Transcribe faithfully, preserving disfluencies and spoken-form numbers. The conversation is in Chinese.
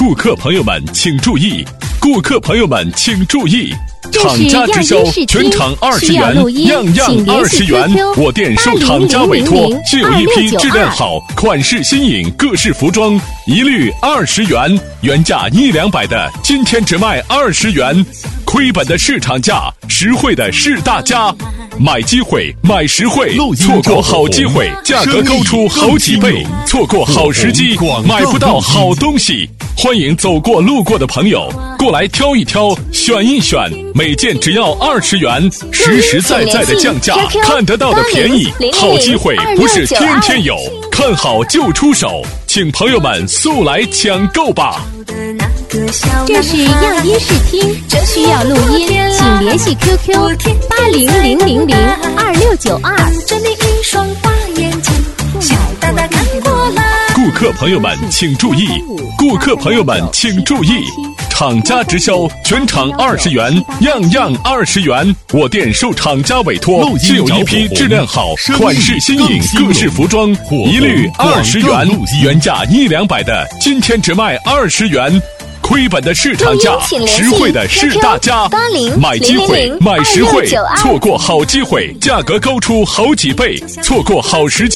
顾客朋友们请注意，顾客朋友们请注意，厂家直销，全场二十元，样样二十元。我店受厂家委托，现有一批质量好、款式新颖各式服装，一律二十元，原价一两百的，今天只卖二十元。亏本的市场价，实惠的是大家。买机会，买实惠，错过好机会，价格高出好几倍，错过好时机，买不到好东西。欢迎走过路过的朋友过来挑一挑，选一选，每件只要二十元，实实在在的降价，看得到的便宜，好机会不是天天有，看好就出手，请朋友们速来抢购吧。 这是样音视听，需要录音请联系 Q Q 八零零零零二六九二。 顾客朋友们请注意，顾客朋友们请注意，厂家直销，全场二十元，样样二十元。我店受厂家委托，现有一批质量好、款式新颖各式服装，一律二十元，原价一两百的，今天只卖二十元。亏本的市场价，实惠的是大家。买机会，买实惠，错过好机会，价格高出好几倍，错过好时机。